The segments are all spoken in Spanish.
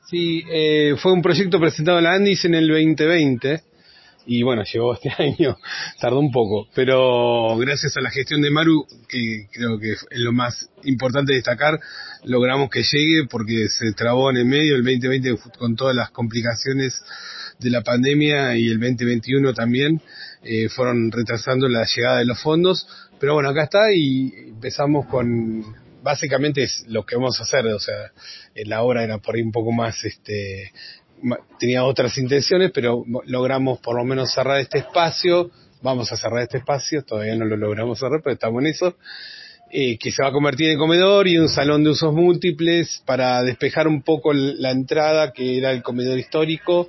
Sí, fue un proyecto presentado en la Andis en el 2020 y bueno, llegó este año, tardó un poco, pero gracias a la gestión de Maru, que creo que es lo más importante destacar, logramos que llegue porque se trabó en el medio el 2020 con todas las complicaciones de la pandemia y el 2021 también, fueron retrasando la llegada de los fondos, pero bueno, acá está y empezamos con... Básicamente es lo que vamos a hacer, o sea, la obra era por ahí un poco más, tenía otras intenciones, pero logramos por lo menos cerrar este espacio, vamos a cerrar este espacio, todavía no lo logramos cerrar, pero estamos en eso, que se va a convertir en comedor y un salón de usos múltiples para despejar un poco la entrada, que era el comedor histórico,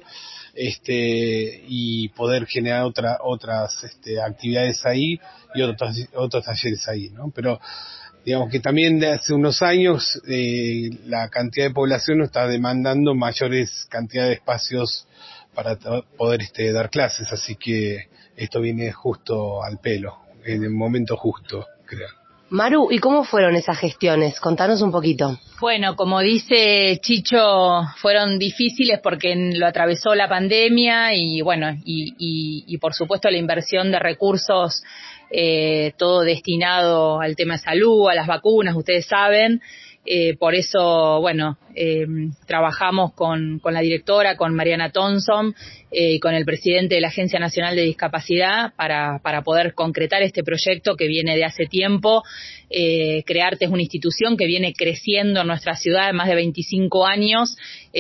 y poder generar otras actividades ahí y otros talleres ahí, ¿no? Pero digamos que también de hace unos años la cantidad de población nos está demandando mayores cantidad de espacios para poder dar clases, así que esto viene justo al pelo, en el momento justo, creo. Maru, ¿y cómo fueron esas gestiones? Contanos un poquito. Bueno, como dice Chicho, fueron difíciles porque lo atravesó la pandemia y bueno, y por supuesto la inversión de recursos, todo destinado al tema de salud, a las vacunas, ustedes saben. Por eso, bueno, trabajamos con la directora, con Mariana Thompson, con el presidente de la Agencia Nacional de Discapacidad para poder concretar este proyecto que viene de hace tiempo. Crearte es una institución que viene creciendo en nuestra ciudad de más de 25 años,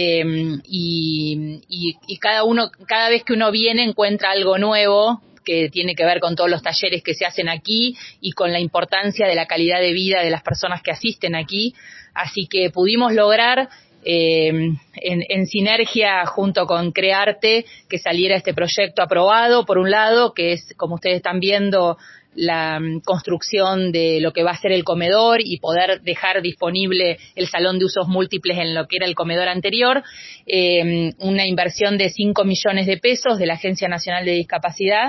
y cada vez que uno viene encuentra algo nuevo que tiene que ver con todos los talleres que se hacen aquí y con la importancia de la calidad de vida de las personas que asisten aquí. Así que pudimos lograr, en sinergia junto con Crearte, que saliera este proyecto aprobado, por un lado, que es, como ustedes están viendo, la construcción de lo que va a ser el comedor y poder dejar disponible el salón de usos múltiples en lo que era el comedor anterior, una inversión de 5 millones de pesos de la Agencia Nacional de Discapacidad,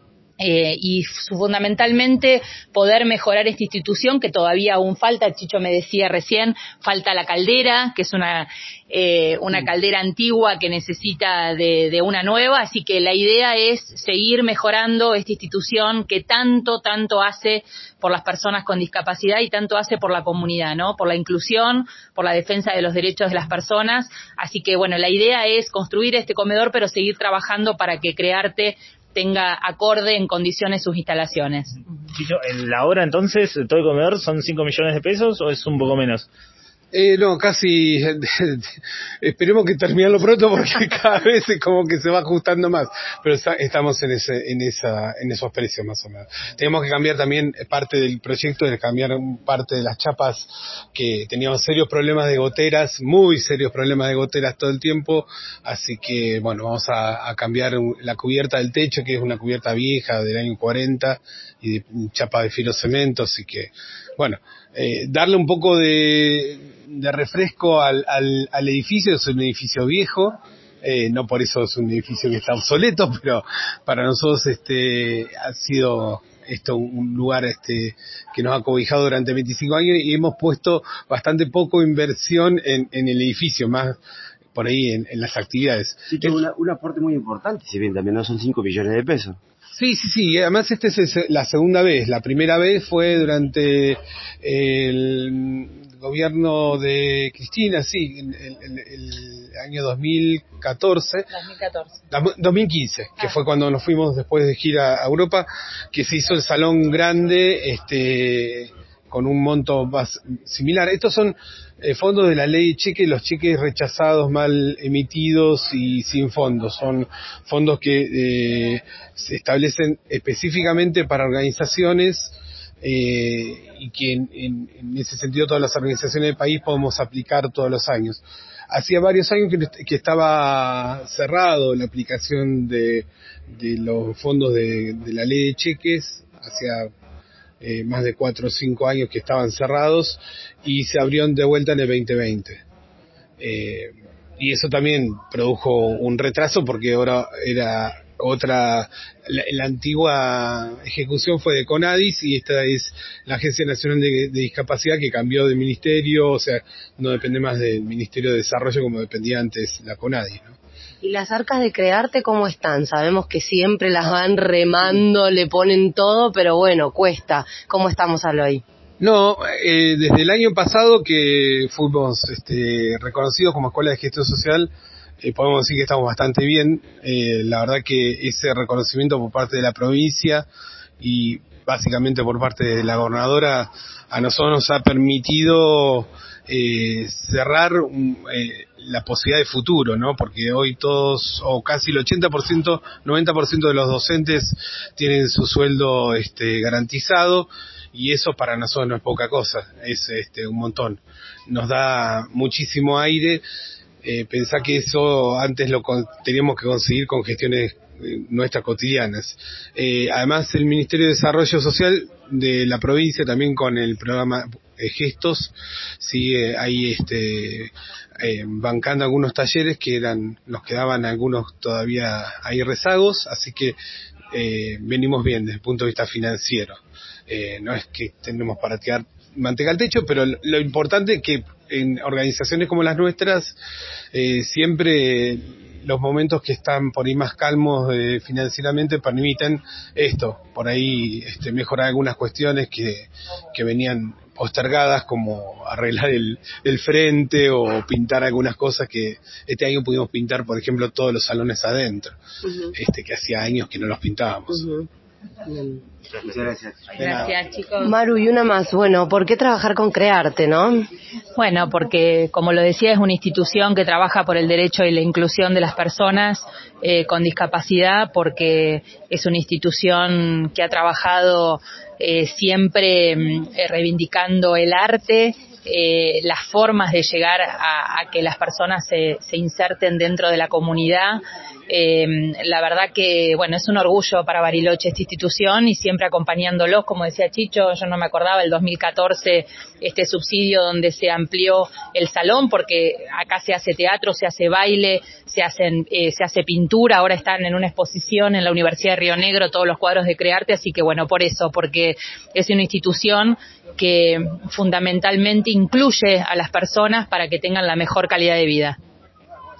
y fundamentalmente poder mejorar esta institución que todavía aún falta. Chicho me decía recién, falta la caldera, que es una caldera antigua que necesita de una nueva, así que la idea es seguir mejorando esta institución que tanto hace por las personas con discapacidad y tanto hace por la comunidad, ¿no? Por la inclusión, por la defensa de los derechos de las personas. Así que bueno, la idea es construir este comedor, pero seguir trabajando para que Crearte tenga acorde en condiciones sus instalaciones. Chicho, en la obra entonces, todo el comedor son 5 millones de pesos o es un poco menos? No, casi, esperemos que terminarlo pronto porque cada vez es como que se va ajustando más, pero estamos en esos precios más o menos. Tenemos que cambiar también parte del proyecto, de cambiar parte de las chapas, que teníamos serios problemas de goteras, muy serios problemas de goteras todo el tiempo, así que bueno, vamos a cambiar la cubierta del techo, que es una cubierta vieja del año 40 y de chapa de filocemento, así que bueno, darle un poco de refresco al edificio. Es un edificio viejo, no por eso es un edificio que está obsoleto, pero para nosotros ha sido esto un lugar que nos ha cobijado durante 25 años y hemos puesto bastante poco inversión en el edificio, más por ahí en las actividades. Sí, que un aporte muy importante, si bien también no son 5 millones de pesos. Sí, además es la segunda vez. La primera vez fue durante el gobierno de Cristina, sí, el año 2014. 2015, que fue cuando nos fuimos después de gira a Europa, que se hizo el salón grande, con un monto más similar. Estos son fondos de la ley de cheque, los cheques rechazados, mal emitidos y sin fondos. Son fondos que se establecen específicamente para organizaciones, y que en ese sentido todas las organizaciones del país podemos aplicar todos los años. Hacía varios años que estaba cerrado la aplicación de los fondos de la ley de cheques, hacía más de 4 o 5 años que estaban cerrados y se abrieron de vuelta en el 2020. Y eso también produjo un retraso porque ahora la antigua ejecución fue de CONADIS y esta es la Agencia Nacional de Discapacidad, que cambió de ministerio, o sea, no depende más del Ministerio de Desarrollo como dependía antes la CONADIS, ¿no? ¿Y las arcas de Crearte cómo están? Sabemos que siempre las van remando, le ponen todo, pero bueno, cuesta. ¿Cómo estamos hoy? No, desde el año pasado que fuimos reconocidos como Escuela de Gestión Social, podemos decir que estamos bastante bien. La verdad que ese reconocimiento por parte de la provincia y básicamente por parte de la gobernadora a nosotros nos ha permitido cerrar la posibilidad de futuro, ¿no? Porque hoy todos, o casi el 80%, 90% de los docentes tienen su sueldo garantizado, y eso para nosotros no es poca cosa, es un montón. Nos da muchísimo aire. Pensá que eso antes teníamos que conseguir con gestiones nuestras cotidianas. Además, el Ministerio de Desarrollo Social de la provincia, también con el programa Gestos, sigue ahí bancando algunos talleres que eran los que daban algunos todavía hay rezagos, así que venimos bien desde el punto de vista financiero. No es que tenemos para tirar manteca al techo, pero lo importante es que en organizaciones como las nuestras siempre los momentos que están por ahí más calmos financieramente permiten esto, por ahí mejorar algunas cuestiones que venían postergadas, como arreglar el frente o pintar algunas cosas que este año pudimos pintar, por ejemplo, todos los salones adentro, que hacía años que no los pintábamos. Muchas gracias. Gracias, chicos. Maru, y una más, bueno, ¿por qué trabajar con Crearte, no? Bueno, porque, como lo decía, es una institución que trabaja por el derecho y la inclusión de las personas con discapacidad, porque es una institución que ha trabajado siempre reivindicando el arte, las formas de llegar a que las personas se inserten dentro de la comunidad. La verdad que, bueno, es un orgullo para Bariloche esta institución, y siempre acompañándolos, como decía Chicho, yo no me acordaba, el 2014, este subsidio donde se amplió el salón, porque acá se hace teatro, se hace baile, se hace pintura, ahora están en una exposición en la Universidad de Río Negro todos los cuadros de Crearte, así que bueno, por eso, porque es una institución que fundamentalmente incluye a las personas para que tengan la mejor calidad de vida.